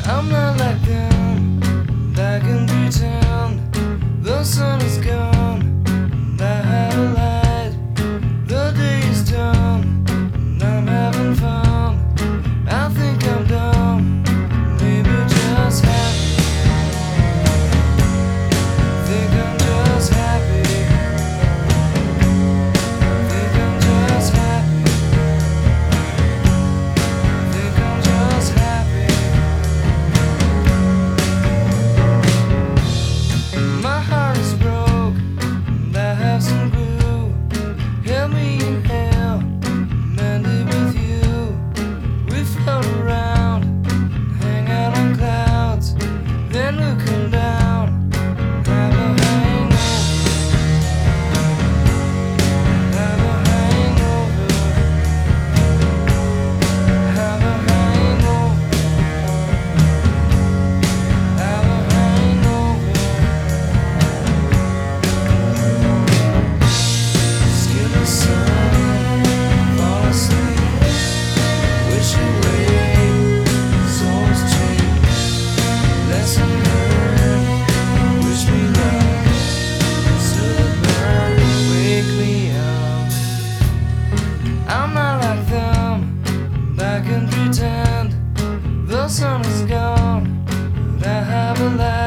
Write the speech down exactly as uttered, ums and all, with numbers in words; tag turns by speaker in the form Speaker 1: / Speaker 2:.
Speaker 1: I'm not like them, I can pretend. The sun is gone, and I have a light. The day is done, and I'm having fun. I think I'm dumb, maybe just happy. Think I'm just happy. Think I'm just happy. Think I'm just happy. My heart is broke, and I have some glue. Help me inhale, mend it with you. We float around, hang out on clouds, then looking down, have a hangover. Have a hangover. Have a hangover. Have a hangover. Skin the sun, fall asleep, wish away, souls cheap. Lesson learned, wish me luck, still burn, wake me up. I'm not like them, I can pretend. The sun is gone, but I have a light.